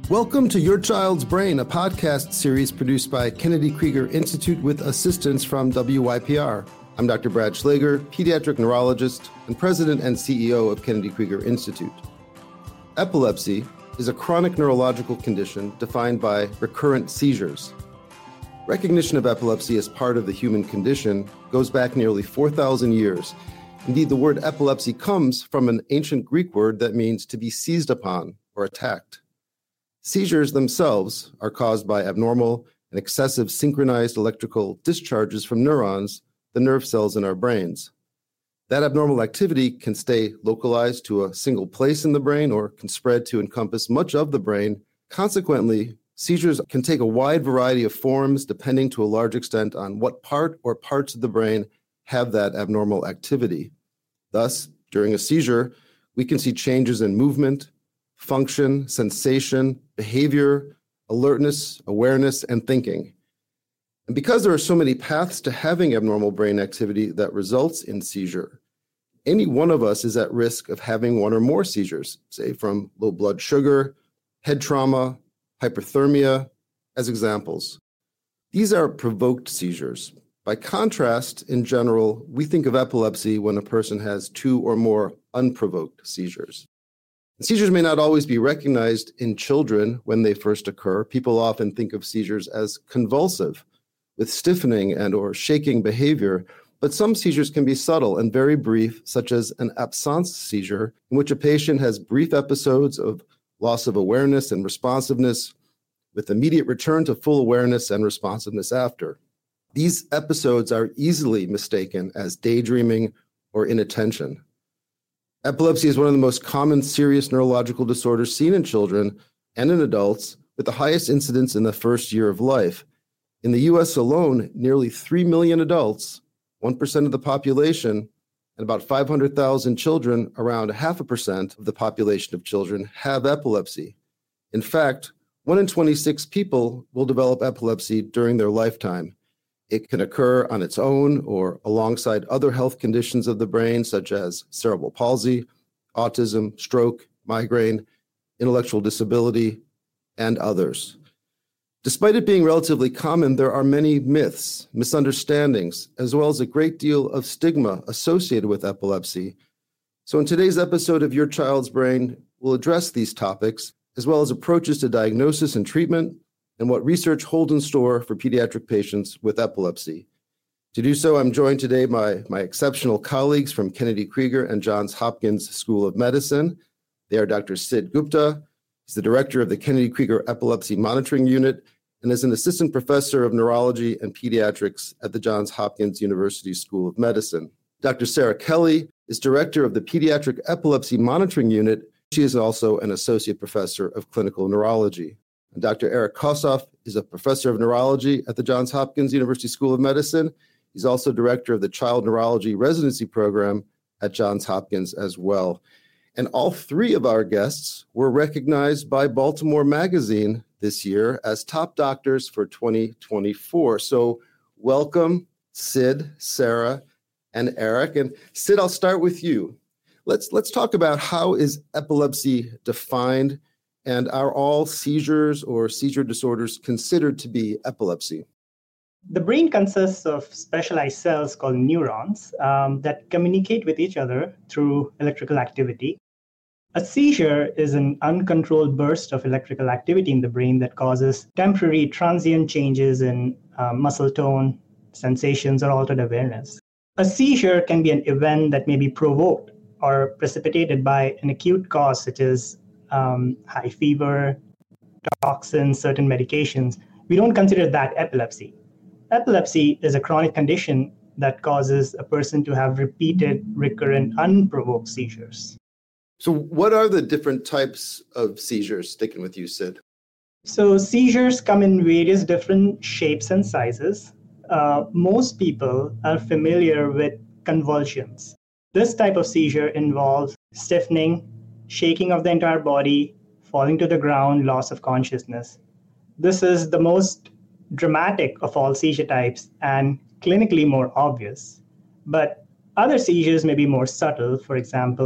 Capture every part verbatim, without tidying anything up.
Welcome to Your Child's Brain, a podcast series produced by Kennedy Krieger Institute with assistance from W Y P R. I'm Doctor Brad Schlager, pediatric neurologist and president and C E O of Kennedy Krieger Institute. Epilepsy is a chronic neurological condition defined by recurrent seizures. Recognition of epilepsy as part of the human condition goes back nearly four thousand years. Indeed, the word epilepsy comes from an ancient Greek word that means to be seized upon or attacked. Seizures themselves are caused by abnormal and excessive synchronized electrical discharges from neurons, the nerve cells in our brains. That abnormal activity can stay localized to a single place in the brain or can spread to encompass much of the brain. Consequently, seizures can take a wide variety of forms depending to a large extent on what part or parts of the brain have that abnormal activity. Thus, during a seizure, we can see changes in movement, function, sensation, behavior, alertness, awareness, and thinking. And because there are so many paths to having abnormal brain activity that results in seizure, any one of us is at risk of having one or more seizures, say from low blood sugar, head trauma, hyperthermia, as examples. These are provoked seizures. By contrast, in general, we think of epilepsy when a person has two or more unprovoked seizures. Seizures may not always be recognized in children when they first occur. People often think of seizures as convulsive, with stiffening and or shaking behavior, but some seizures can be subtle and very brief, such as an absence seizure, in which a patient has brief episodes of loss of awareness and responsiveness, with immediate return to full awareness and responsiveness after. These episodes are easily mistaken as daydreaming or inattention. Epilepsy is one of the most common serious neurological disorders seen in children and in adults, with the highest incidence in the first year of life. In the U S alone, nearly three million adults, one percent of the population, and about five hundred thousand children, around half a percent of the population of children, have epilepsy. In fact, one in twenty-six people will develop epilepsy during their lifetime. It can occur on its own or alongside other health conditions of the brain, such as cerebral palsy, autism, stroke, migraine, intellectual disability, and others. Despite it being relatively common, there are many myths, misunderstandings, as well as a great deal of stigma associated with epilepsy. So in today's episode of Your Child's Brain, we'll address these topics, as well as approaches to diagnosis and treatment, and what research holds in store for pediatric patients with epilepsy. To do so, I'm joined today by my exceptional colleagues from Kennedy Krieger and Johns Hopkins School of Medicine. They are Doctor Sid Gupta. He's the director of the Kennedy Krieger Epilepsy Monitoring Unit and is an assistant professor of neurology and pediatrics at the Johns Hopkins University School of Medicine. Doctor Sarah Kelly is director of the Pediatric Epilepsy Monitoring Unit. She is also an associate professor of clinical neurology. And Doctor Eric Kossoff is a professor of neurology at the Johns Hopkins University School of Medicine. He's also director of the Child Neurology Residency Program at Johns Hopkins as well. And all three of our guests were recognized by Baltimore Magazine this year as top doctors for twenty twenty-four. So welcome, Sid, Sarah, and Eric. And Sid, I'll start with you. Let's let's talk about how is epilepsy defined, and are all seizures or seizure disorders considered to be epilepsy? The brain consists of specialized cells called neurons um, that communicate with each other through electrical activity. A seizure is an uncontrolled burst of electrical activity in the brain that causes temporary transient changes in uh, muscle tone, sensations, or altered awareness. A seizure can be an event that may be provoked or precipitated by an acute cause such as um, high fever, toxins, certain medications. We don't consider that epilepsy. Epilepsy is a chronic condition that causes a person to have repeated, recurrent, unprovoked seizures. So what are the different types of seizures, sticking with you, Sid? So seizures come in various different shapes and sizes. Uh, most people are familiar with convulsions. This type of seizure involves stiffening, shaking of the entire body, falling to the ground, loss of consciousness. This is the most dramatic of all seizure types and clinically more obvious. But other seizures may be more subtle. For example,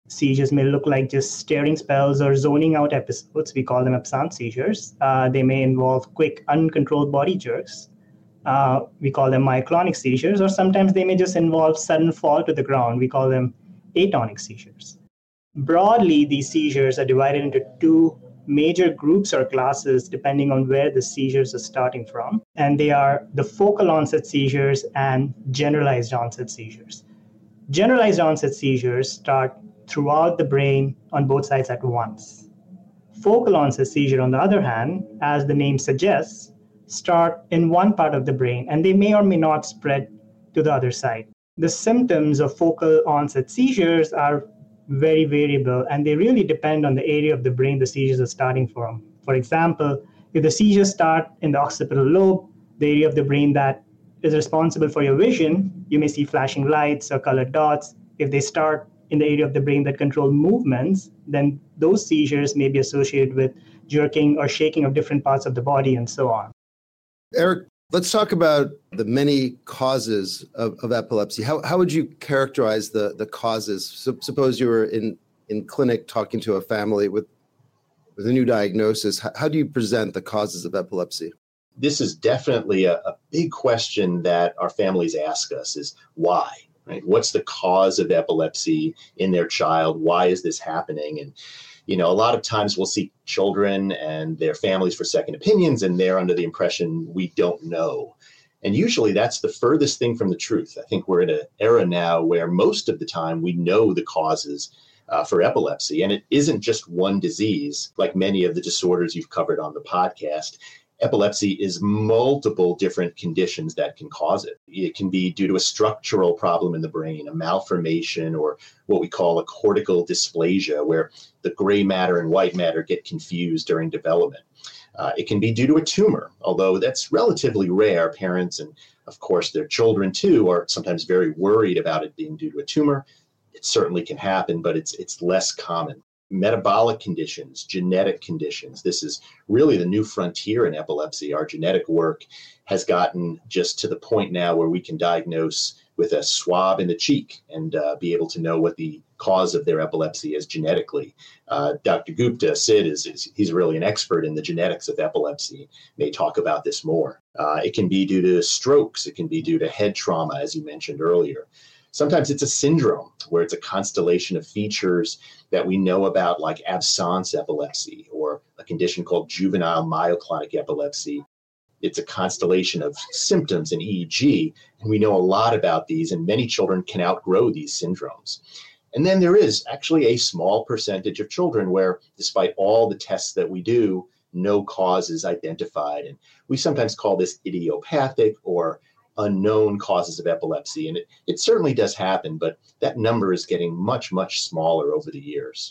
Seizures may look like just staring spells or zoning out episodes. We call them absence seizures. Uh, they may involve quick, uncontrolled body jerks. Uh, we call them myoclonic seizures, or sometimes they may just involve sudden fall to the ground. We call them atonic seizures. Broadly, these seizures are divided into two major groups or classes depending on where the seizures are starting from. And they are the focal onset seizures and generalized onset seizures. Generalized onset seizures start throughout the brain on both sides at once. Focal onset seizure, on the other hand, as the name suggests, start in one part of the brain, and they may or may not spread to the other side. The symptoms of focal onset seizures are very variable, and they really depend on the area of the brain the seizures are starting from. For example, if the seizures start in the occipital lobe, the area of the brain that is responsible for your vision, you may see flashing lights or colored dots. If they start in the area of the brain that control movements, then those seizures may be associated with jerking or shaking of different parts of the body and so on. Eric, let's talk about the many causes of, of epilepsy. How how would you characterize the, the causes? So, suppose you were in, in clinic talking to a family with, with a new diagnosis. How, how do you present the causes of epilepsy? This is definitely a, a big question that our families ask us is why? Right? What's the cause of epilepsy in their child? Why is this happening? And, you know, a lot of times we'll see children and their families for second opinions, and they're under the impression we don't know. And usually that's the furthest thing from the truth. I think we're in an era now where most of the time we know the causes uh, for epilepsy. And it isn't just one disease, like many of the disorders you've covered on the podcast. Epilepsy is multiple different conditions that can cause it. It can be due to a structural problem in the brain, a malformation, or what we call a cortical dysplasia, where the gray matter and white matter get confused during development. Uh, it can be due to a tumor, although that's relatively rare. Parents and, of course, their children, too, are sometimes very worried about it being due to a tumor. It certainly can happen, but it's it's less common. Metabolic conditions, genetic conditions. This is really the new frontier in epilepsy. Our genetic work has gotten just to the point now where we can diagnose with a swab in the cheek and uh, be able to know what the cause of their epilepsy is genetically. Uh, Doctor Gupta, Sid, is, is he's really an expert in the genetics of epilepsy, may talk about this more. Uh, it can be due to strokes. It can be due to head trauma, as you mentioned earlier. Sometimes it's a syndrome where it's a constellation of features that we know about, like absence epilepsy or a condition called juvenile myoclonic epilepsy. It's a constellation of symptoms in E E G, and we know a lot about these, and many children can outgrow these syndromes. And then there is actually a small percentage of children where, despite all the tests that we do, no cause is identified. And we sometimes call this idiopathic or unknown causes of epilepsy. And it, it certainly does happen, but that number is getting much, much smaller over the years.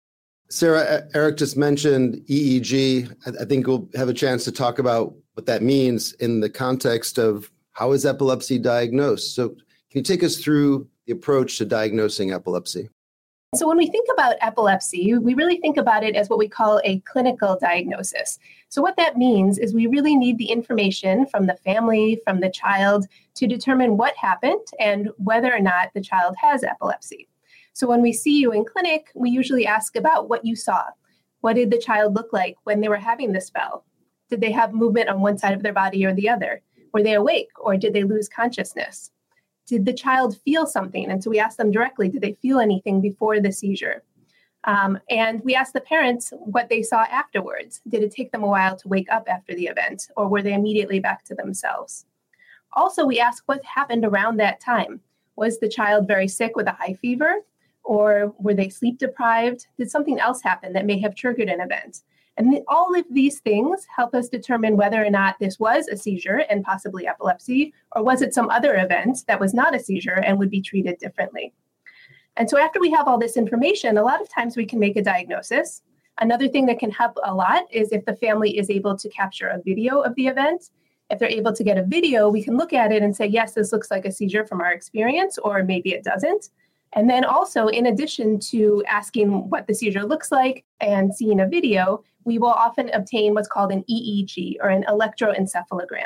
Sarah, Eric just mentioned E E G. I think we'll have a chance to talk about what that means in the context of how is epilepsy diagnosed. So can you take us through the approach to diagnosing epilepsy? So when we think about epilepsy, we really think about it as what we call a clinical diagnosis. So what that means is we really need the information from the family, from the child, to determine what happened and whether or not the child has epilepsy. So when we see you in clinic, we usually ask about what you saw. What did the child look like when they were having the spell? Did they have movement on one side of their body or the other? Were they awake, or did they lose consciousness? Did the child feel something? And so we ask them directly, did they feel anything before the seizure? Um, and we ask the parents what they saw afterwards. Did it take them a while to wake up after the event, or were they immediately back to themselves? Also, we ask what happened around that time. Was the child very sick with a high fever, or were they sleep deprived? Did something else happen that may have triggered an event? And th- all of these things help us determine whether or not this was a seizure and possibly epilepsy, or was it some other event that was not a seizure and would be treated differently. And so after we have all this information, a lot of times we can make a diagnosis. Another thing that can help a lot is if the family is able to capture a video of the event. If they're able to get a video, we can look at it and say, yes, this looks like a seizure from our experience, or maybe it doesn't. And then also, in addition to asking what the seizure looks like and seeing a video, we will often obtain what's called an E E G, or an electroencephalogram.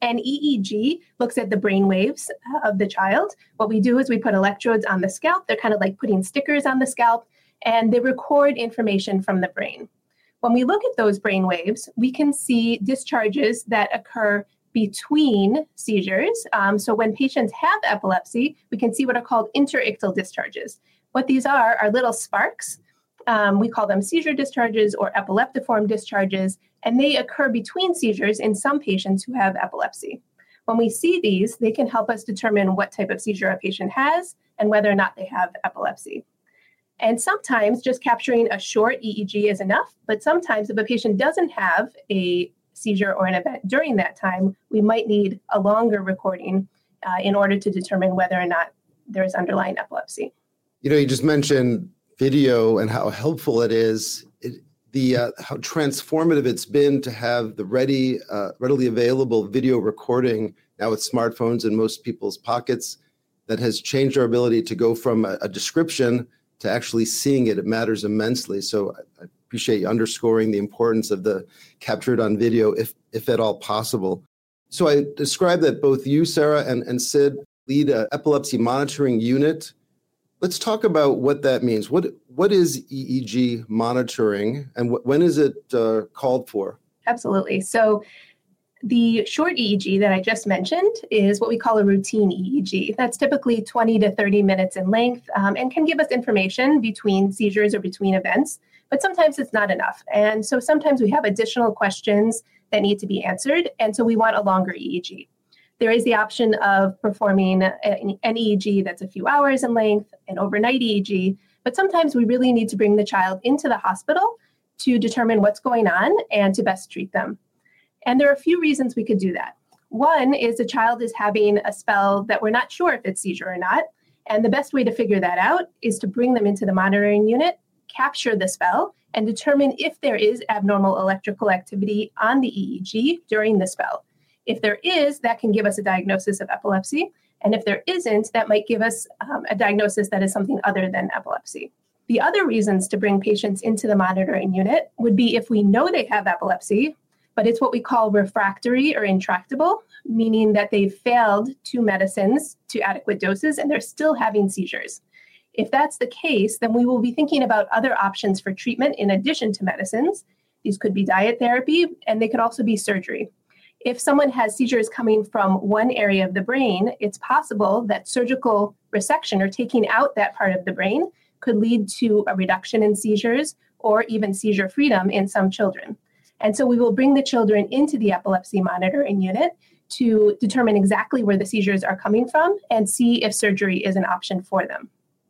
And E E G looks at the brain waves of the child. What we do is we put electrodes on the scalp. They're kind of like putting stickers on the scalp, and they record information from the brain. When we look at those brain waves, we can see discharges that occur between seizures. Um, so when patients have epilepsy, we can see what are called interictal discharges. What these are are little sparks. Um, we call them seizure discharges or epileptiform discharges, and they occur between seizures in some patients who have epilepsy. When we see these, they can help us determine what type of seizure a patient has and whether or not they have epilepsy. And sometimes just capturing a short E E G is enough, but sometimes if a patient doesn't have a seizure or an event during that time, we might need a longer recording uh, in order to determine whether or not there is underlying epilepsy. You know, you just mentioned video and how helpful it is. It, the uh, how transformative it's been to have the ready, uh, readily available video recording now with smartphones in most people's pockets that has changed our ability to go from a, a description to actually seeing it. It matters immensely. So I, I appreciate you underscoring the importance of the captured on video, if if at all possible. So I described that both you, Sarah, and, and Sid lead an epilepsy monitoring unit. Let's talk about what that means. What What is E E G monitoring, and wh- when is it uh, called for? Absolutely. So the short E E G that I just mentioned is what we call a routine E E G. That's typically twenty to thirty minutes in length um, and can give us information between seizures or between events, but sometimes it's not enough. And so sometimes we have additional questions that need to be answered, and so we want a longer E E G. There is the option of performing an, an E E G that's a few hours in length, an overnight E E G, but sometimes we really need to bring the child into the hospital to determine what's going on and to best treat them. And there are a few reasons we could do that. One is the child is having a spell that we're not sure if it's seizure or not. And the best way to figure that out is to bring them into the monitoring unit, capture the spell, and determine if there is abnormal electrical activity on the E E G during the spell. If there is, that can give us a diagnosis of epilepsy. And if there isn't, that might give us um, a diagnosis that is something other than epilepsy. The other reasons to bring patients into the monitoring unit would be if we know they have epilepsy, but it's what we call refractory or intractable, meaning that they've failed two medicines to adequate doses and they're still having seizures. If that's the case, then we will be thinking about other options for treatment in addition to medicines. These could be diet therapy, and they could also be surgery. If someone has seizures coming from one area of the brain, it's possible that surgical resection or taking out that part of the brain could lead to a reduction in seizures or even seizure freedom in some children. And so we will bring the children into the epilepsy monitoring unit to determine exactly where the seizures are coming from and see if surgery is an option for them.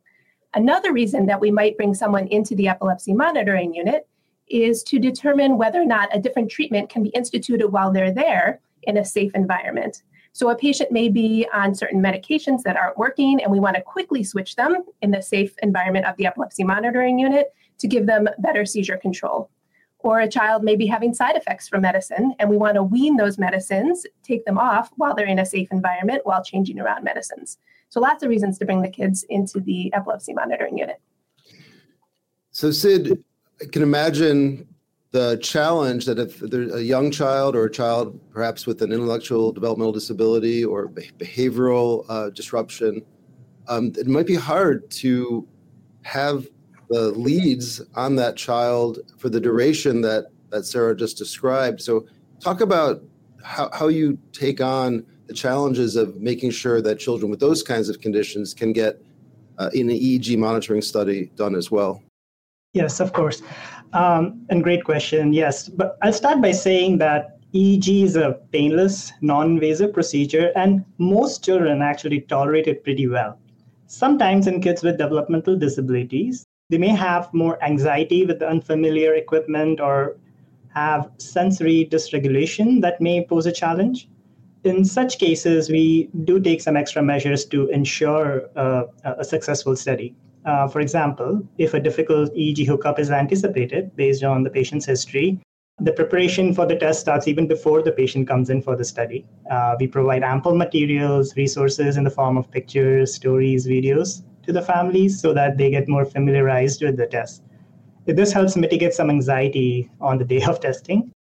Another reason that we might bring someone into the epilepsy monitoring unit is to determine whether or not a different treatment can be instituted while they're there in a safe environment. So a patient may be on certain medications that aren't working, and we want to quickly switch them in the safe environment of the epilepsy monitoring unit to give them better seizure control. Or a child may be having side effects from medicine, and we want to wean those medicines, take them off while they're in a safe environment while changing around medicines. So lots of reasons to bring the kids into the epilepsy monitoring unit. So Sid, I can imagine the challenge that if there's a young child or a child perhaps with an intellectual developmental disability or behavioral uh, disruption, um, it might be hard to have the leads on that child for the duration that, that Sarah just described. So talk about how, how you take on the challenges of making sure that children with those kinds of conditions can get uh, an E E G monitoring study done as well. Yes, of course. Um, and great question. Yes, but I'll start by saying that E E G is a painless, non-invasive procedure, and most children actually tolerate it pretty well. Sometimes in kids with developmental disabilities, they may have more anxiety with the unfamiliar equipment or have sensory dysregulation that may pose a challenge. In such cases, we do take some extra measures to ensure uh, a successful study. Uh, for example, if a difficult E E G hookup is anticipated based on the patient's history, the preparation for the test starts even before the patient comes in for the study. Uh, we provide ample materials, resources in the form of pictures, stories, videos to the families so that they get more familiarized with the test. This helps mitigate some anxiety on the day of testing.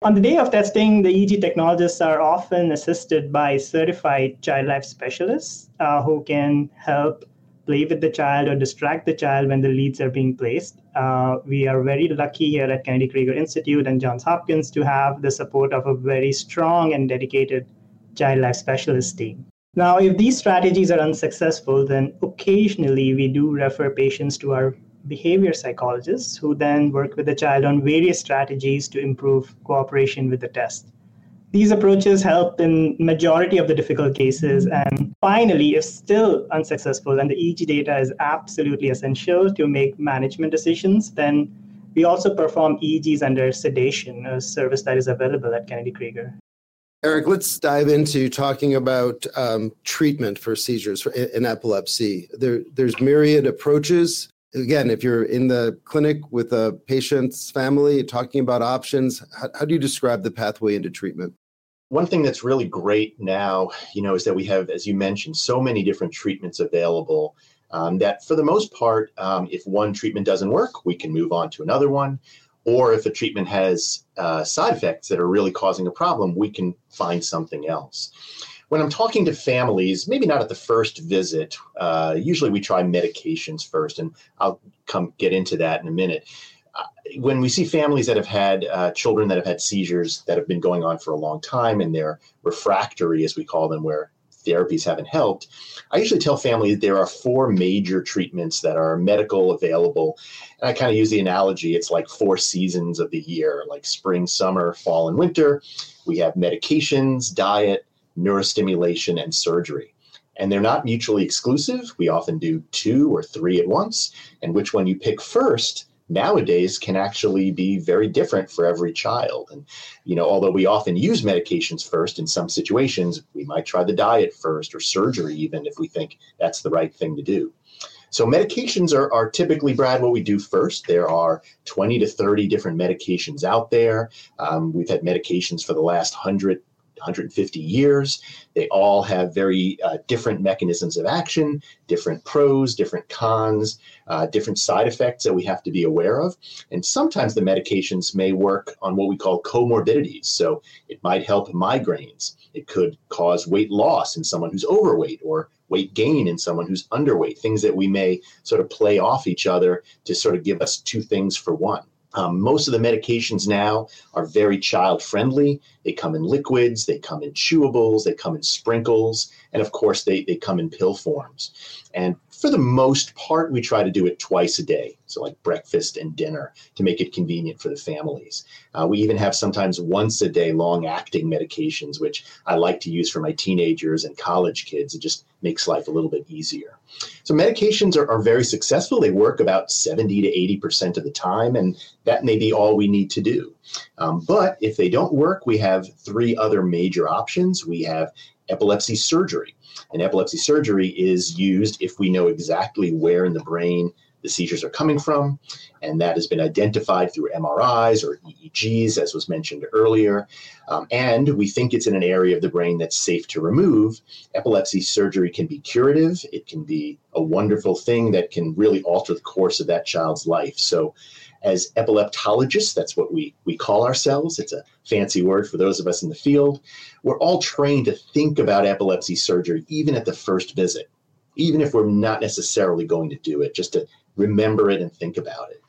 On the day of testing, the E E G technologists are often assisted by certified child life specialists uh, who can help play with the child or distract the child when the leads are being placed. Uh, we are very lucky here at Kennedy Krieger Institute and Johns Hopkins to have the support of a very strong and dedicated child life specialist team. Now, if these strategies are unsuccessful, then occasionally we do refer patients to our behavior psychologists who then work with the child on various strategies to improve cooperation with the test. These approaches help in majority of the difficult cases. And finally, if still unsuccessful and the E E G data is absolutely essential to make management decisions, then we also perform E E Gs under sedation, a service that is available at Kennedy Krieger. Eric, let's dive into talking about um, treatment for seizures in, in epilepsy. There, there's myriad approaches. Again, if you're in the clinic with a patient's family talking about options, how, how do you describe the pathway into treatment? One thing that's really great now, you know, is that we have, as you mentioned, so many different treatments available um, that for the most part, um, if one treatment doesn't work, we can move on to another one. Or if a treatment has uh, side effects that are really causing a problem, we can find something else. When I'm talking to families, maybe not at the first visit, uh, usually we try medications first, and I'll come get into that in a minute. Uh, when we see families that have had uh, children that have had seizures that have been going on for a long time and they're refractory, as we call them, where therapies haven't helped, I usually tell families there are four major treatments that are medical available. And I kind of use the analogy, it's like four seasons of the year, like spring, summer, fall, and winter. We have medications, diet, neurostimulation, and surgery. And they're not mutually exclusive. We often do two or three at once. And which one you pick first nowadays can actually be very different for every child. And, you know, although we often use medications first in some situations, we might try the diet first or surgery even if we think that's the right thing to do. So medications are, are typically, Brad, what we do first. There are twenty to thirty different medications out there. Um, we've had medications for the last one hundred, one hundred fifty years. They all have very uh, different mechanisms of action, different pros, different cons, uh, different side effects that we have to be aware of. And sometimes the medications may work on what we call comorbidities. So it might help migraines. It could cause weight loss in someone who's overweight or weight gain in someone who's underweight, things that we may sort of play off each other to sort of give us two things for one. Um, most of the medications now are very child-friendly. They come in liquids, they come in chewables, they come in sprinkles, and of course, they, they come in pill forms. And for the most part, we try to do it twice a day, so like breakfast and dinner, to make it convenient for the families. Uh, we even have sometimes once a day long-acting medications, which I like to use for my teenagers and college kids. It just makes life a little bit easier. So medications are, are very successful. They work about seventy to eighty percent of the time, and that may be all we need to do. Um, but if they don't work, we have three other major options. We have epilepsy surgery. And epilepsy surgery is used if we know exactly where in the brain the seizures are coming from, and that has been identified through M R Is or E E Gs, as was mentioned earlier. Um, and we think it's in an area of the brain that's safe to remove. Epilepsy surgery can be curative. It can be a wonderful thing that can really alter the course of that child's life. So as epileptologists, that's what we, we call ourselves. It's a fancy word for those of us in the field. We're all trained to think about epilepsy surgery even at the first visit, even if we're not necessarily going to do it, just to remember it and think about it.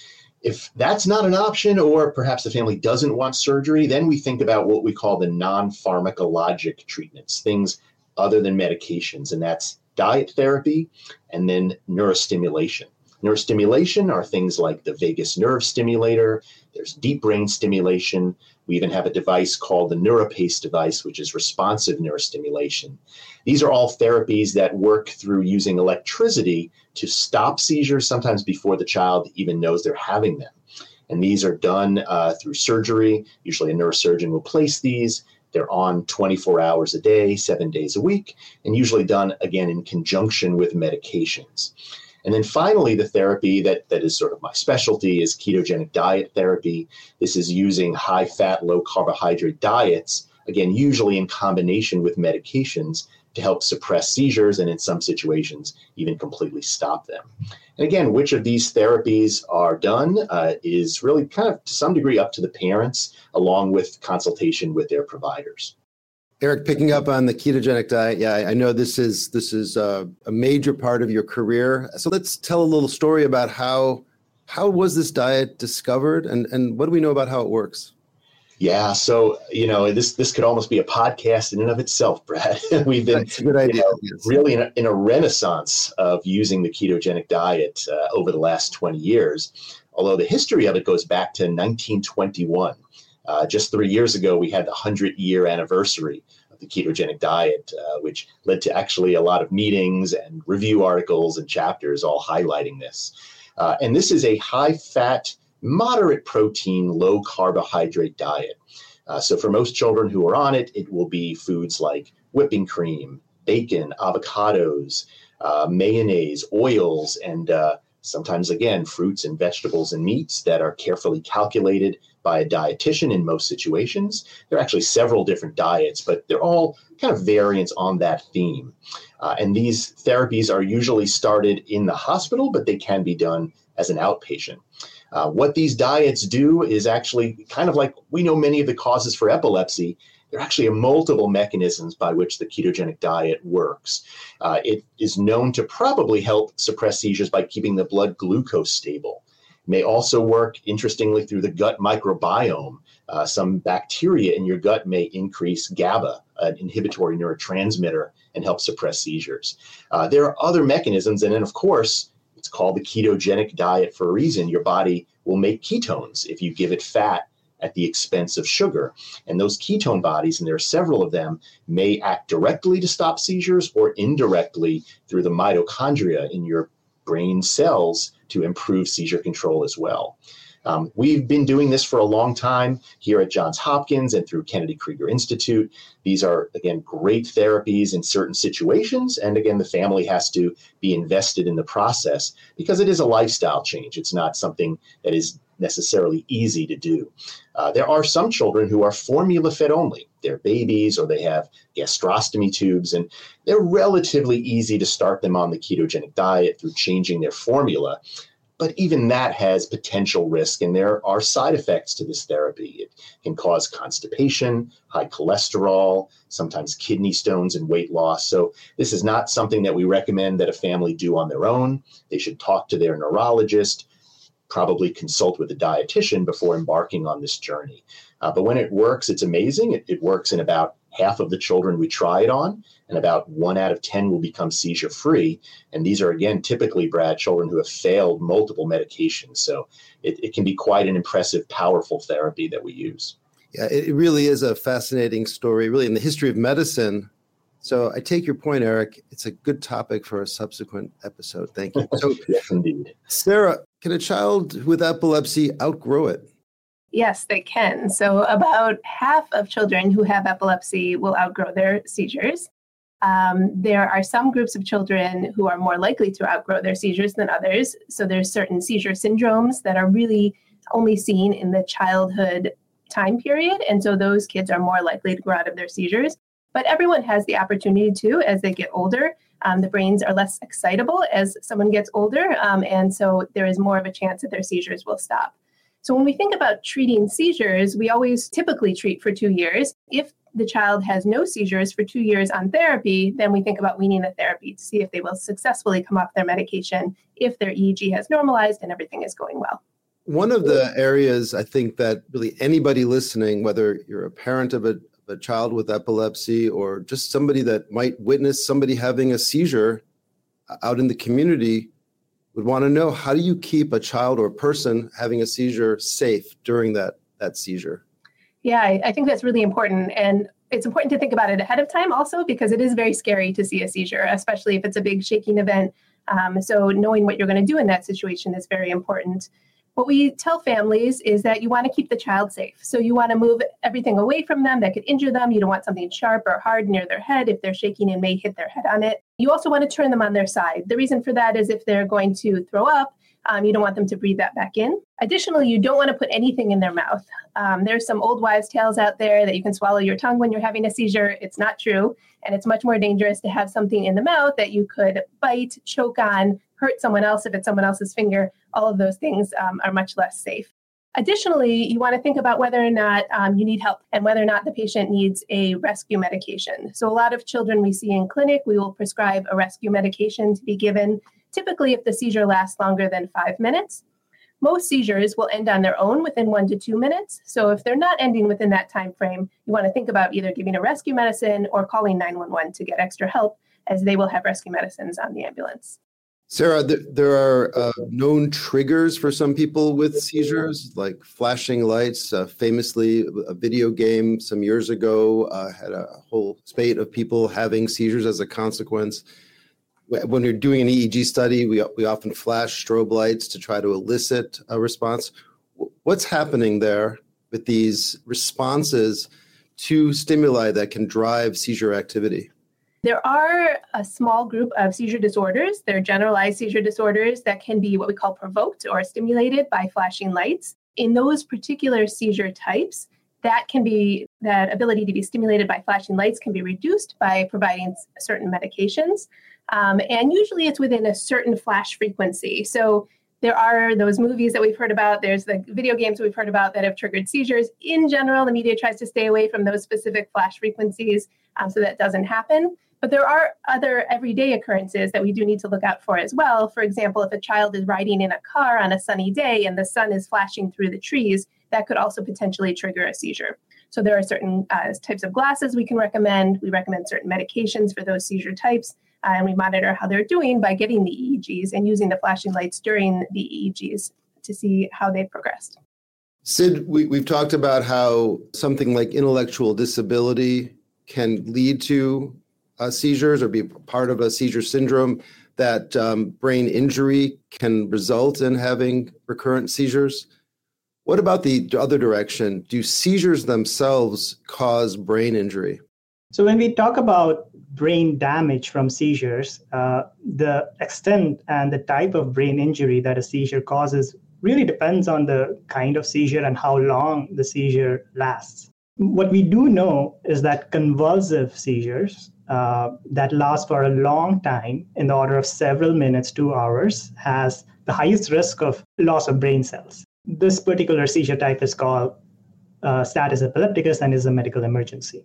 If that's not an option, or perhaps the family doesn't want surgery, then we think about what we call the non-pharmacologic treatments, things other than medications, and that's diet therapy and then neurostimulation. Neurostimulation are things like the vagus nerve stimulator. There's deep brain stimulation. We even have a device called the NeuroPace device, which is responsive neurostimulation. These are all therapies that work through using electricity to stop seizures, sometimes before the child even knows they're having them. And these are done uh, through surgery. Usually a neurosurgeon will place these. They're on twenty-four hours a day, seven days a week, and usually done, again, in conjunction with medications. And then finally, the therapy that, that is sort of my specialty is ketogenic diet therapy. This is using high-fat, low-carbohydrate diets, again, usually in combination with medications, to help suppress seizures and in some situations even completely stop them. And again, which of these therapies are done uh, is really kind of to some degree up to the parents, along with consultation with their providers. Eric, picking up on the ketogenic diet, yeah, I know this is this is a, a major part of your career. So let's tell a little story about how how was this diet discovered, and, and what do we know about how it works? Yeah, so you know this this could almost be a podcast in and of itself, Brad. We've been That's a good idea. You know, Yes. really in a, in a renaissance of using the ketogenic diet uh, over the last twenty years. Although the history of it goes back to nineteen twenty-one. Uh, just three years ago, we had the hundred-year anniversary of the ketogenic diet, uh, which led to actually a lot of meetings and review articles and chapters all highlighting this. Uh, and this is a high-fat, moderate protein, low carbohydrate diet. Uh, so for most children who are on it, it will be foods like whipping cream, bacon, avocados, uh, mayonnaise, oils, and uh, sometimes, again, fruits and vegetables and meats that are carefully calculated by a dietitian in most situations. There are actually several different diets, but they're all kind of variants on that theme. Uh, and these therapies are usually started in the hospital, but they can be done as an outpatient. Uh, what these diets do is actually kind of like we know many of the causes for epilepsy. There are actually multiple mechanisms by which the ketogenic diet works. Uh, it is known to probably help suppress seizures by keeping the blood glucose stable. It may also work, interestingly, through the gut microbiome. Uh, some bacteria in your gut may increase GABA, an inhibitory neurotransmitter, and help suppress seizures. Uh, there are other mechanisms, and then, of course, it's called the ketogenic diet for a reason. Your body will make ketones if you give it fat at the expense of sugar. And those ketone bodies, and there are several of them, may act directly to stop seizures or indirectly through the mitochondria in your brain cells to improve seizure control as well. Um, we've been doing this for a long time here at Johns Hopkins and through Kennedy Krieger Institute. These are, again, great therapies in certain situations. And again, the family has to be invested in the process because it is a lifestyle change. It's not something that is necessarily easy to do. Uh, there are some children who are formula fed only. They're babies or they have gastrostomy tubes, and they're relatively easy to start them on the ketogenic diet through changing their formula. But even that has potential risk, and there are side effects to this therapy. It can cause constipation, high cholesterol, sometimes kidney stones and weight loss. So this is not something that we recommend that a family do on their own. They should talk to their neurologist, probably consult with a dietitian before embarking on this journey. Uh, but when it works, it's amazing. It, it works in about half of the children we try it on, and about one out of ten will become seizure-free. And these are, again, typically, Brad, children who have failed multiple medications. So it, it can be quite an impressive, powerful therapy that we use. Yeah, it really is a fascinating story, really, in the history of medicine. So I take your point, Eric. It's a good topic for a subsequent episode. Thank you. So, yes, indeed. Sarah, can a child with epilepsy outgrow it? Yes, they can. So about half of children who have epilepsy will outgrow their seizures. Um, there are some groups of children who are more likely to outgrow their seizures than others. So there's certain seizure syndromes that are really only seen in the childhood time period. And so those kids are more likely to grow out of their seizures. But everyone has the opportunity to as they get older. Um, the brains are less excitable as someone gets older. Um, and so there is more of a chance that their seizures will stop. So when we think about treating seizures, we always typically treat for two years. If the child has no seizures for two years on therapy, then we think about weaning the therapy to see if they will successfully come off their medication, if their E E G has normalized and everything is going well. One of the areas I think that really anybody listening, whether you're a parent of a, a child with epilepsy or just somebody that might witness somebody having a seizure out in the community, would want to know, how do you keep a child or a person having a seizure safe during that, that seizure? Yeah, I, I think that's really important. And it's important to think about it ahead of time also, because it is very scary to see a seizure, especially if it's a big shaking event. Um, so knowing what you're going to do in that situation is very important. What we tell families is that you want to keep the child safe. So you want to move everything away from them that could injure them. You don't want something sharp or hard near their head. If they're shaking, it may hit their head on it. You also want to turn them on their side. The reason for that is if they're going to throw up, Um, you don't want them to breathe that back in. Additionally, you don't want to put anything in their mouth. Um, there's some old wives' tales out there that you can swallow your tongue when you're having a seizure. It's not true. And it's much more dangerous to have something in the mouth that you could bite, choke on, hurt someone else if it's someone else's finger. All of those things um, are much less safe. Additionally, you want to think about whether or not um, you need help and whether or not the patient needs a rescue medication. So a lot of children we see in clinic, we will prescribe a rescue medication to be given, typically if the seizure lasts longer than five minutes. Most seizures will end on their own within one to two minutes. So if they're not ending within that time frame, you want to think about either giving a rescue medicine or calling nine one one to get extra help, as they will have rescue medicines on the ambulance. Sarah, th- there are uh, known triggers for some people with seizures, like flashing lights. Uh, famously, a video game some years ago uh, had a whole spate of people having seizures as a consequence. When you're doing an E E G study, we we often flash strobe lights to try to elicit a response. What's happening there with these responses to stimuli that can drive seizure activity? There are a small group of seizure disorders. They're generalized seizure disorders that can be what we call provoked or stimulated by flashing lights. In those particular seizure types, that can be, that ability to be stimulated by flashing lights can be reduced by providing certain medications. Um, and usually it's within a certain flash frequency. So there are those movies that we've heard about. There's the video games we've heard about that have triggered seizures. In general, the media tries to stay away from those specific flash frequencies um, so that doesn't happen. But there are other everyday occurrences that we do need to look out for as well. For example, if a child is riding in a car on a sunny day and the sun is flashing through the trees, that could also potentially trigger a seizure. So there are certain uh, types of glasses we can recommend. We recommend certain medications for those seizure types, uh, and we monitor how they're doing by getting the E E Gs and using the flashing lights during the E E Gs to see how they've progressed. Sid, we, we've talked about how something like intellectual disability can lead to Uh, seizures or be part of a seizure syndrome, that um, brain injury can result in having recurrent seizures. What about the other direction? Do seizures themselves cause brain injury? So when we talk about brain damage from seizures, uh, the extent and the type of brain injury that a seizure causes really depends on the kind of seizure and how long the seizure lasts. What we do know is that convulsive seizures uh, that last for a long time, in the order of several minutes to hours, has the highest risk of loss of brain cells. This particular seizure type is called uh, status epilepticus and is a medical emergency.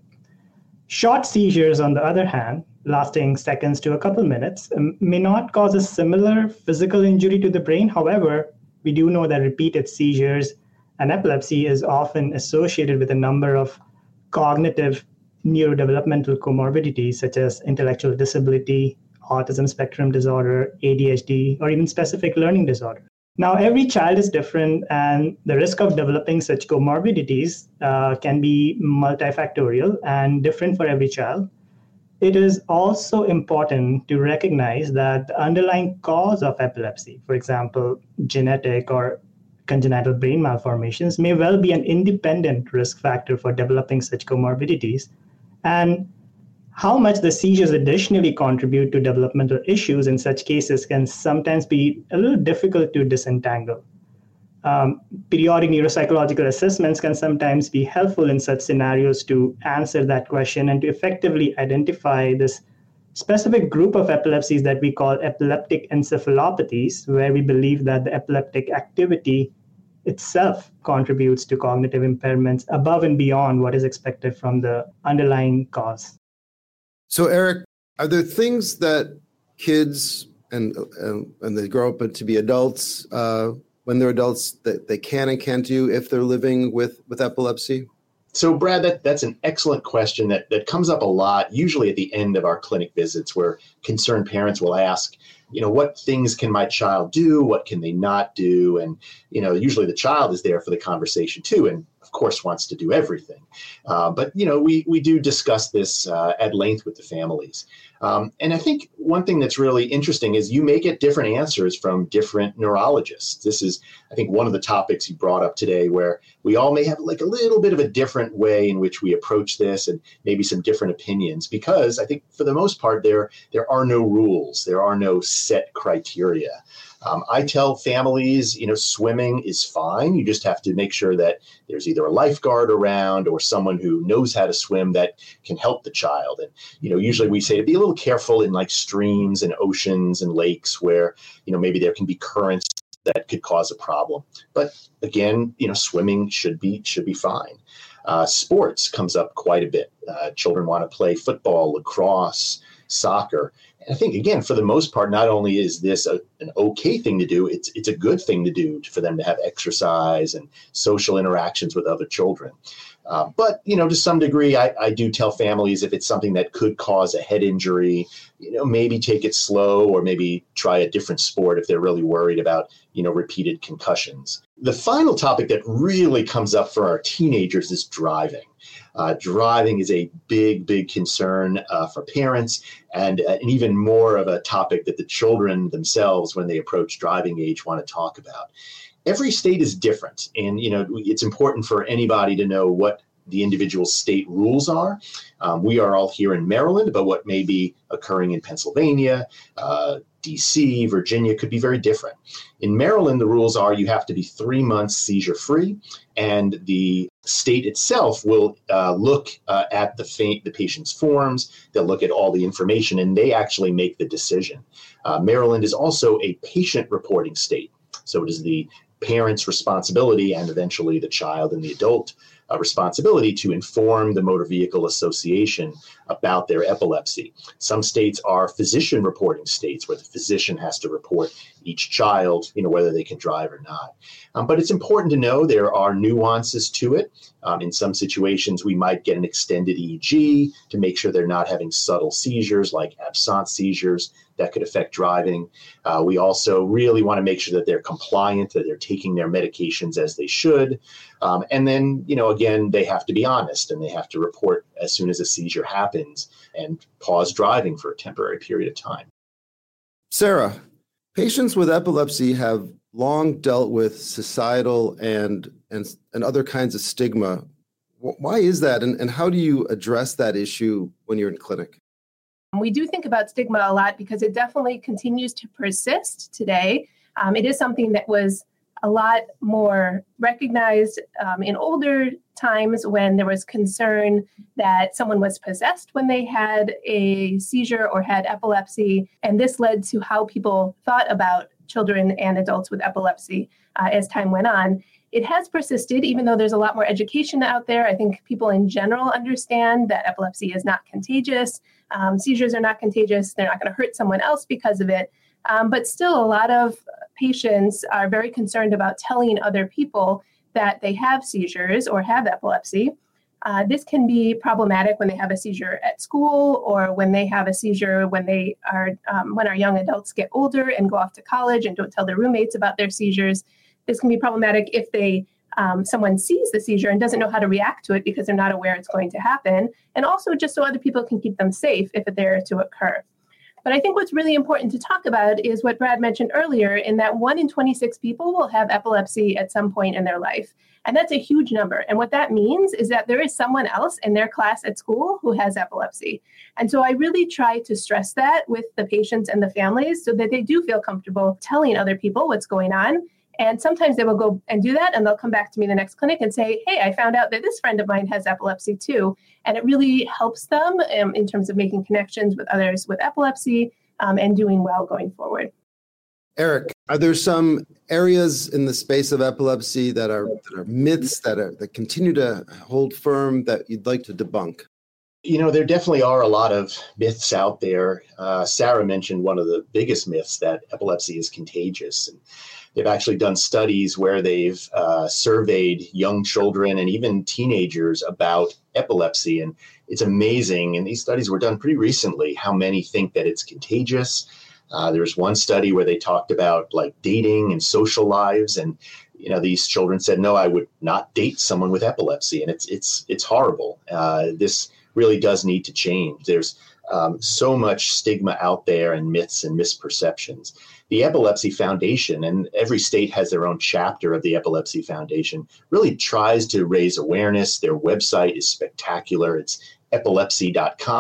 Short seizures, on the other hand, lasting seconds to a couple minutes, um, may not cause a similar physical injury to the brain. However, we do know that repeated seizures and epilepsy is often associated with a number of cognitive neurodevelopmental comorbidities, such as intellectual disability, autism spectrum disorder, A D H D, or even specific learning disorder. Now, every child is different, and the risk of developing such comorbidities uh, can be multifactorial and different for every child. It is also important to recognize that the underlying cause of epilepsy, for example, genetic or congenital brain malformations, may well be an independent risk factor for developing such comorbidities. And how much the seizures additionally contribute to developmental issues in such cases can sometimes be a little difficult to disentangle. Um, periodic neuropsychological assessments can sometimes be helpful in such scenarios to answer that question and to effectively identify this specific group of epilepsies that we call epileptic encephalopathies, where we believe that the epileptic activity itself contributes to cognitive impairments above and beyond what is expected from the underlying cause. So, Eric, are there things that kids and and, and they grow up to be adults, uh, when they're adults, that they can and can't do if they're living with, with epilepsy? So, Brad, that, that's an excellent question that, that comes up a lot, usually at the end of our clinic visits, where concerned parents will ask, you know, what things can my child do? What can they not do? And, you know, usually the child is there for the conversation too, and of course wants to do everything. Uh, but, you know, we, we do discuss this uh, at length with the families. Um, and I think one thing that's really interesting is you may get different answers from different neurologists. This is, I think, one of the topics you brought up today, where we all may have like a little bit of a different way in which we approach this and maybe some different opinions, because I think for the most part, there, there are no rules. There are no set criteria. Um, I tell families, you know, swimming is fine. You just have to make sure that there's either a lifeguard around or someone who knows how to swim that can help the child. And, you know, usually we say to be a little careful in like streams and oceans and lakes where, you know, maybe there can be currents that could cause a problem. But again, you know, swimming should be should be fine. Uh, sports comes up quite a bit. Uh, children want to play football, lacrosse, soccer. And I think, again, for the most part, not only is this a, an okay thing to do, it's it's a good thing to do for them to have exercise and social interactions with other children. Uh, but, you know, to some degree, I, I do tell families if it's something that could cause a head injury, you know, maybe take it slow or maybe try a different sport if they're really worried about, you know, repeated concussions. The final topic that really comes up for our teenagers is driving. Uh, driving is a big, big concern uh, for parents and, uh, and even more of a topic that the children themselves, when they approach driving age, want to talk about. Every state is different, and you know it's important for anybody to know what the individual state rules are. Um, we are all here in Maryland, but what may be occurring in Pennsylvania, uh, D C, Virginia could be very different. In Maryland, the rules are you have to be three months seizure-free, and the state itself will uh, look uh, at the, fa- the patient's forms, they'll look at all the information, and they actually make the decision. Uh, Maryland is also a patient reporting state, so it is the parent's responsibility and eventually the child and the adult uh, responsibility to inform the Motor Vehicle Association about their epilepsy. Some states are physician reporting states where the physician has to report each child, you know, whether they can drive or not. Um, but it's important to know there are nuances to it. Um, in some situations, we might get an extended E E G to make sure they're not having subtle seizures like absence seizures that could affect driving. Uh, we also really want to make sure that they're compliant, that they're taking their medications as they should. Um, and then, you know, again, they have to be honest and they have to report as soon as a seizure happens and pause driving for a temporary period of time. Sarah, patients with epilepsy have long dealt with societal and and, and other kinds of stigma. Why is that? And, and how do you address that issue when you're in clinic? We do think about stigma a lot because it definitely continues to persist today. Um, it is something that was a lot more recognized um, in older times when there was concern that someone was possessed when they had a seizure or had epilepsy. And this led to how people thought about children and adults with epilepsy uh, as time went on. It has persisted, even though there's a lot more education out there. I think people in general understand that epilepsy is not contagious. Um, seizures are not contagious. They're not going to hurt someone else because of it. Um, but still, a lot of patients are very concerned about telling other people that they have seizures or have epilepsy. Uh, this can be problematic when they have a seizure at school or when they have a seizure when they are um, when our young adults get older and go off to college and don't tell their roommates about their seizures. This can be problematic if they um, someone sees the seizure and doesn't know how to react to it because they're not aware it's going to happen, and also just so other people can keep them safe if it were to occur. But I think what's really important to talk about is what Brad mentioned earlier, in that one in twenty-six people will have epilepsy at some point in their life. And that's a huge number. And what that means is that there is someone else in their class at school who has epilepsy. And so I really try to stress that with the patients and the families so that they do feel comfortable telling other people what's going on. And sometimes they will go and do that, and they'll come back to me in the next clinic and say, hey, I found out that this friend of mine has epilepsy too. And it really helps them um, in terms of making connections with others with epilepsy um, and doing well going forward. Eric, are there some areas in the space of epilepsy that are that are myths that are that continue to hold firm that you'd like to debunk? You know, there definitely are a lot of myths out there. Uh, Sarah mentioned one of the biggest myths, that epilepsy is contagious. And they've actually done studies where they've uh, surveyed young children and even teenagers about epilepsy. And it's amazing. And these studies were done pretty recently, how many think that it's contagious. Uh, there's one study where they talked about like dating and social lives. And, you know, these children said, no, I would not date someone with epilepsy. And it's it's it's horrible. Uh, this really does need to change. There's um, so much stigma out there and myths and misperceptions. The Epilepsy Foundation, and every state has their own chapter of the Epilepsy Foundation, really tries to raise awareness. Their website is spectacular. It's epilepsy dot com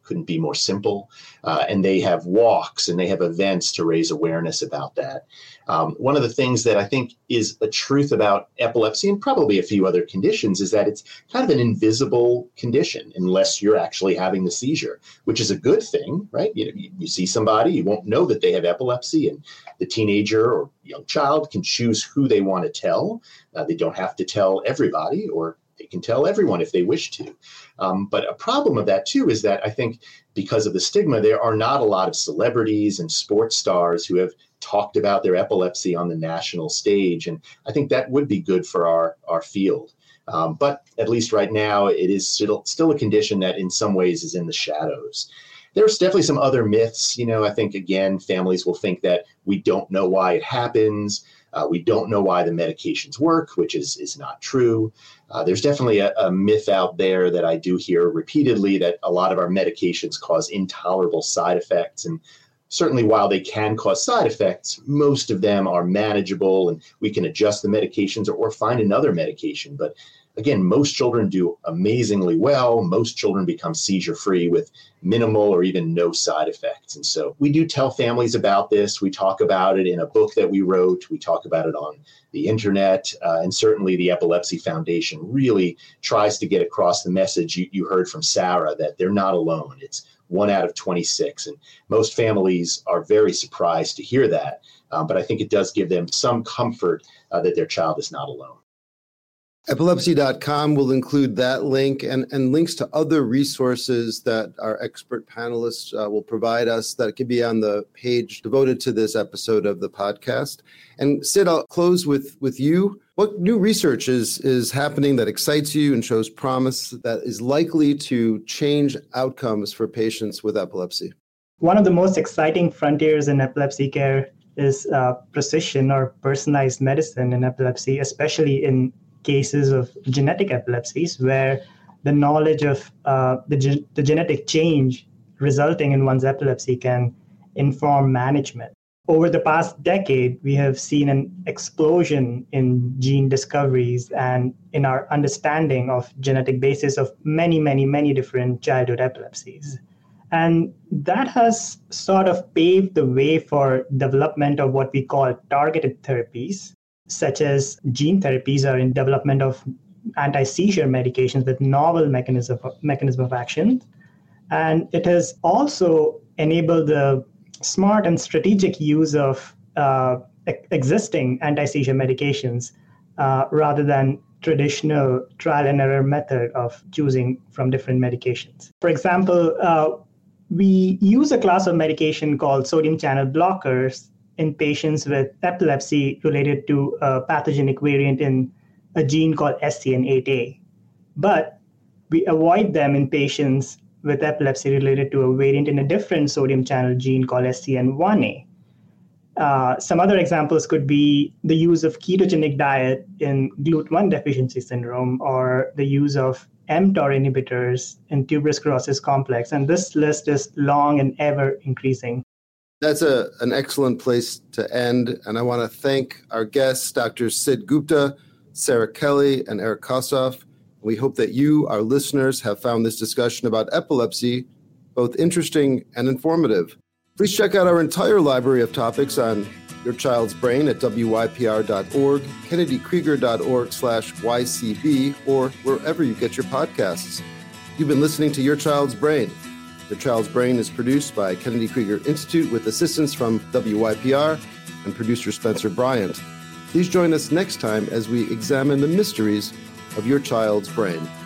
couldn't be more simple. Uh, and they have walks and they have events to raise awareness about that. Um, one of the things that I think is a truth about epilepsy and probably a few other conditions is that it's kind of an invisible condition unless you're actually having the seizure, which is a good thing, right? You know, you, you see somebody, you won't know that they have epilepsy, and the teenager or young child can choose who they want to tell. Uh, they don't have to tell everybody, or they can tell everyone if they wish to. Um, but a problem of that, too, is that I think because of the stigma, there are not a lot of celebrities and sports stars who have talked about their epilepsy on the national stage. And I think that would be good for our, our field. Um, but at least right now, it is still, still a condition that in some ways is in the shadows. There's definitely some other myths. You know, I think, again, families will think that we don't know why it happens. Uh, we don't know why the medications work, which is, is not true. Uh, there's definitely a, a myth out there that I do hear repeatedly that a lot of our medications cause intolerable side effects. And certainly while they can cause side effects, most of them are manageable and we can adjust the medications or, or find another medication. But again, most children do amazingly well. Most children become seizure-free with minimal or even no side effects. And so we do tell families about this. We talk about it in a book that we wrote. We talk about it on the internet. Uh, and certainly the Epilepsy Foundation really tries to get across the message you, you heard from Sarah, that they're not alone. It's one out of twenty-six. And most families are very surprised to hear that. Um, but I think it does give them some comfort uh, that their child is not alone. Epilepsy dot com will include that link and, and links to other resources that our expert panelists uh, will provide us that can be on the page devoted to this episode of the podcast. And Sid, I'll close with, with you. What new research is, is happening that excites you and shows promise that is likely to change outcomes for patients with epilepsy? One of the most exciting frontiers in epilepsy care is uh, precision or personalized medicine in epilepsy, especially in cases of genetic epilepsies, where the knowledge of uh, the, ge- the genetic change resulting in one's epilepsy can inform management. Over the past decade, we have seen an explosion in gene discoveries and in our understanding of genetic basis of many, many, many different childhood epilepsies. And that has sort of paved the way for development of what we call targeted therapies, such as gene therapies are in development of anti-seizure medications with novel mechanism of, mechanism of action. And it has also enabled the smart and strategic use of uh, existing anti-seizure medications uh, rather than traditional trial and error method of choosing from different medications. For example, uh, we use a class of medication called sodium channel blockers in patients with epilepsy related to a pathogenic variant in a gene called S C N eight A. But we avoid them in patients with epilepsy related to a variant in a different sodium channel gene called S C N one A. Uh, some other examples could be the use of ketogenic diet in G L U T one deficiency syndrome, or the use of mTOR inhibitors in tuberous sclerosis complex. And this list is long and ever increasing. That's a, an excellent place to end. And I want to thank our guests, Doctors Sid Gupta, Sarah Kelly, and Eric Kossoff. We hope that you, our listeners, have found this discussion about epilepsy both interesting and informative. Please check out our entire library of topics on your child's brain at W Y P R dot org, Kennedy Krieger dot org slash Y C B, or wherever you get your podcasts. You've been listening to Your Child's Brain. Your Child's Brain is produced by Kennedy Krieger Institute with assistance from W Y P R and producer Spencer Bryant. Please join us next time as we examine the mysteries of your child's brain.